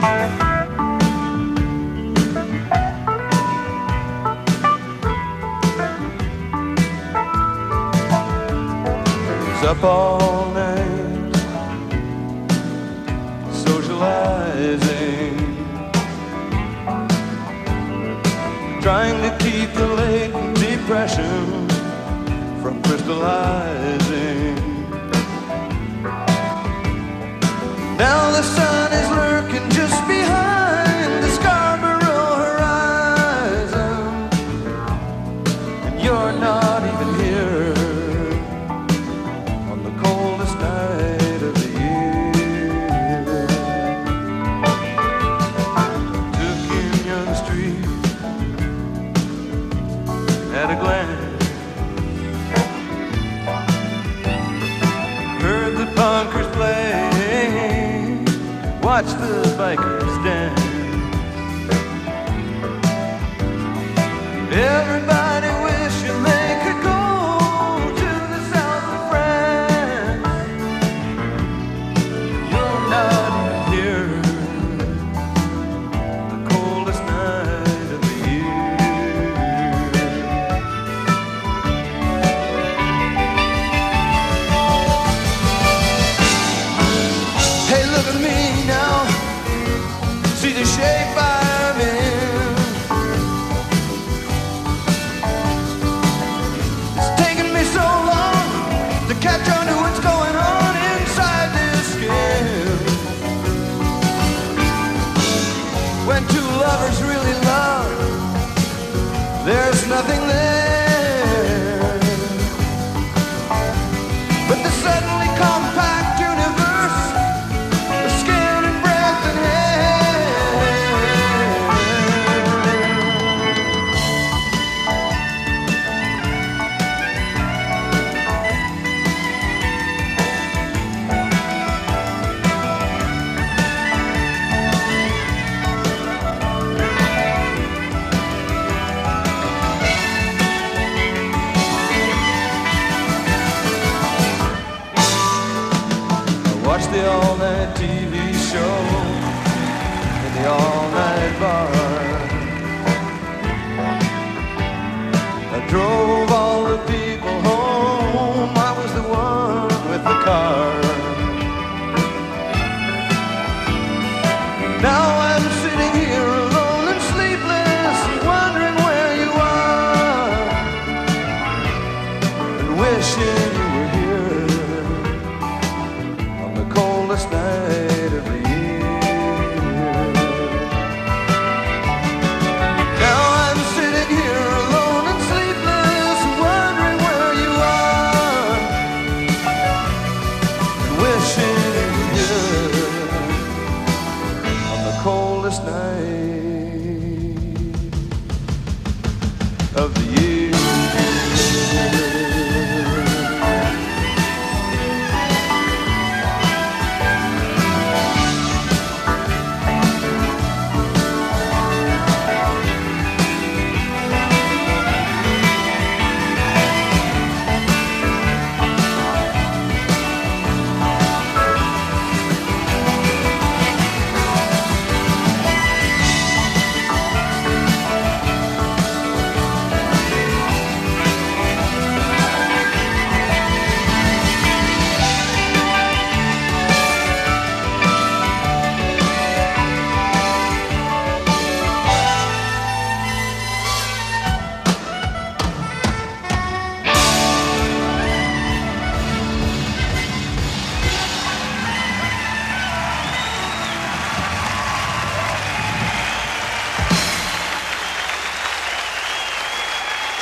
Up all night socializing, trying to keep the latent depression from crystallizing. Now the sun is lurking just behind the Scarborough horizon, and you're not even here on the coldest night of the year. Took in Young Street at a glance, heard the punkers play, watched the bikers dance. Everybody wishing they could go to the south of France. You're not even here, the coldest night of the year. Hey, look at me now, see the shape I'm in. It's taken me so long to catch on to what's going on inside this skin. When two lovers really love, there's nothing there but the suddenly compact universe of skin and breath and hair. Watch the all-night TV show in the all-night bar. I drove all the people home, I was the one with the car. Now I'm sitting here alone and sleepless, wondering where you are, and wishing